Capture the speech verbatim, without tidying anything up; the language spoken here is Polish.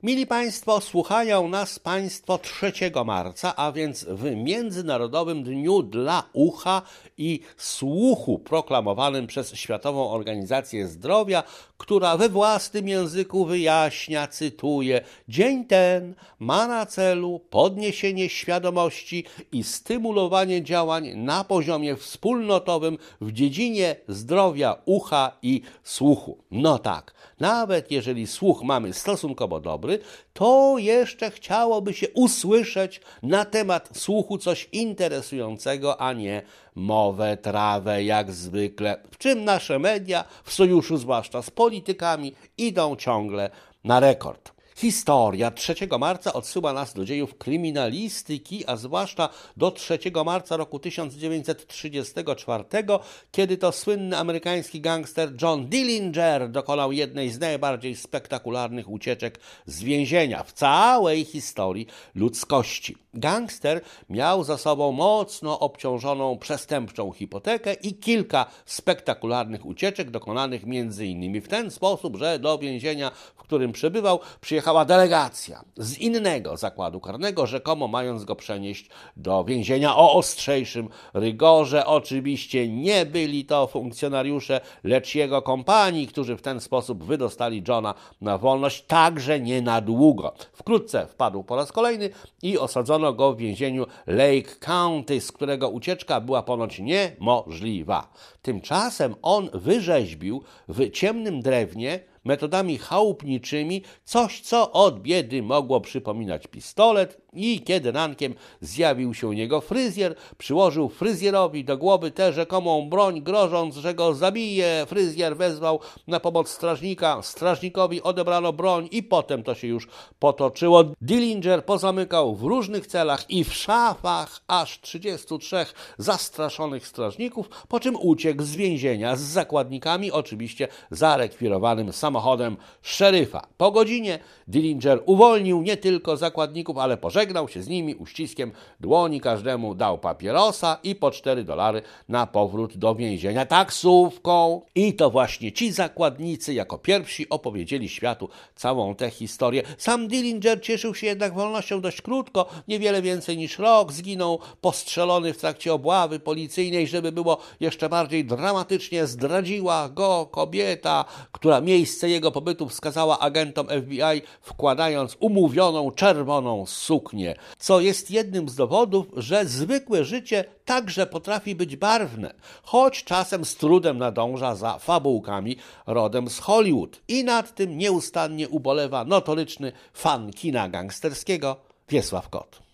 Mili Państwo, słuchają nas Państwo trzeciego marca, a więc w Międzynarodowym Dniu dla Ucha i Słuchu proklamowanym przez Światową Organizację Zdrowia, która we własnym języku wyjaśnia, cytuję: dzień ten ma na celu podniesienie świadomości i stymulowanie działań na poziomie wspólnotowym w dziedzinie zdrowia ucha i słuchu. No tak, nawet jeżeli słuch mamy stosunkowo dobry, to jeszcze chciałoby się usłyszeć na temat słuchu coś interesującego, a nie mowę, trawę, jak zwykle, w czym nasze media, w sojuszu zwłaszcza z politykami, idą ciągle na rekord. Historia trzeciego marca odsyła nas do dziejów kryminalistyki, a zwłaszcza do trzeciego marca roku tysiąc dziewięćset trzydziestego czwartego, kiedy to słynny amerykański gangster John Dillinger dokonał jednej z najbardziej spektakularnych ucieczek z więzienia w całej historii ludzkości. Gangster miał za sobą mocno obciążoną przestępczą hipotekę i kilka spektakularnych ucieczek dokonanych między innymi w ten sposób, że do więzienia, w którym przebywał, przyjechała delegacja z innego zakładu karnego, rzekomo mając go przenieść do więzienia o ostrzejszym rygorze. Oczywiście nie byli to funkcjonariusze, lecz jego kompanii, którzy w ten sposób wydostali Johna na wolność, także nie na długo. Wkrótce wpadł po raz kolejny i osadzono go w więzieniu Lake County, z którego ucieczka była ponoć niemożliwa. Tymczasem on wyrzeźbił w ciemnym drewnie metodami chałupniczymi coś, co od biedy mogło przypominać pistolet, i kiedy rankiem zjawił się u niego fryzjer, przyłożył fryzjerowi do głowy tę rzekomą broń, grożąc, że go zabije. Fryzjer wezwał na pomoc strażnika, strażnikowi odebrano broń i potem to się już potoczyło. Dillinger pozamykał w różnych celach i w szafach aż trzydziestu trzech zastraszonych strażników, po czym uciekł z więzienia z zakładnikami, oczywiście zarekwirowanym samochodem szeryfa. Po godzinie Dillinger uwolnił nie tylko zakładników, ale pożegnał się z nimi uściskiem dłoni, każdemu dał papierosa i po cztery dolary na powrót do więzienia taksówką. I to właśnie ci zakładnicy jako pierwsi opowiedzieli światu całą tę historię. Sam Dillinger cieszył się jednak wolnością dość krótko, niewiele więcej niż rok. Zginął postrzelony w trakcie obławy policyjnej. Żeby było jeszcze bardziej dramatycznie, zdradziła go kobieta, która miejsce jego pobytu wskazała agentom F B I, wkładając umówioną czerwoną suknię, co jest jednym z dowodów, że zwykłe życie także potrafi być barwne, choć czasem z trudem nadąża za fabułkami rodem z Hollywood. I nad tym nieustannie ubolewa notoryczny fan kina gangsterskiego Wiesław Kot.